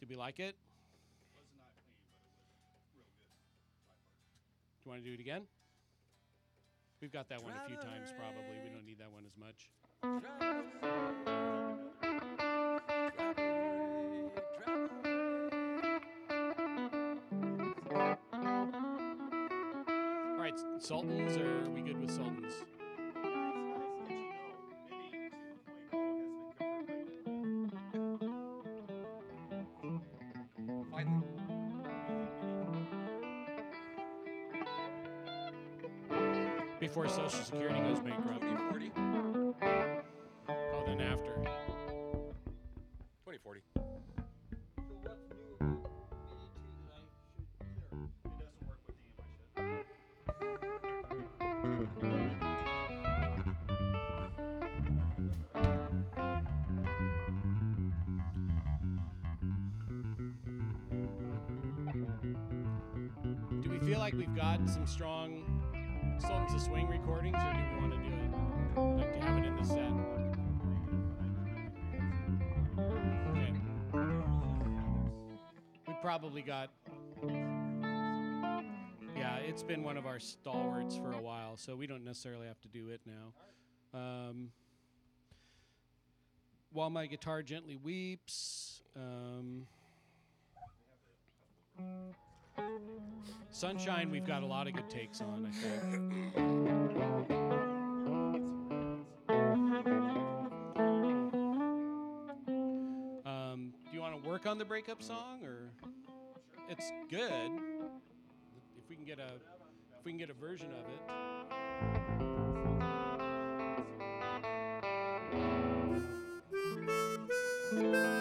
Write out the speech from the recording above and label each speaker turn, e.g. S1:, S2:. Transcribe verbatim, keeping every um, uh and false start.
S1: we like it?
S2: It was not clean, but it was real good.
S1: Do you want to do it again? We've got that one a few times probably. We don't need that one as much. All right, Sultans, or are we good with Sultans?
S2: Guys, guys, did you know MIDI two point oh has been confirmed by
S3: Finally.
S1: Before Social Security goes bankrupt.
S3: twenty forty.
S1: Oh, then after.
S3: twenty forty.
S4: So what's new about MIDI two that I should consider?
S2: It doesn't work with the M I shit.
S1: Do we feel like we've got some strong Sultans of Swing recordings, or do we want to do it? Like to have it in the set? Okay. We probably got. Yeah, it's been one of our stalwarts for a while, so we don't necessarily have to do it now. Um, While My Guitar Gently Weeps. Um, Sunshine, we've got a lot of good takes on, I think. Um, do you want to work on the breakup song, or it's good if we can get a if we can get a version of it.
S2: Thank you.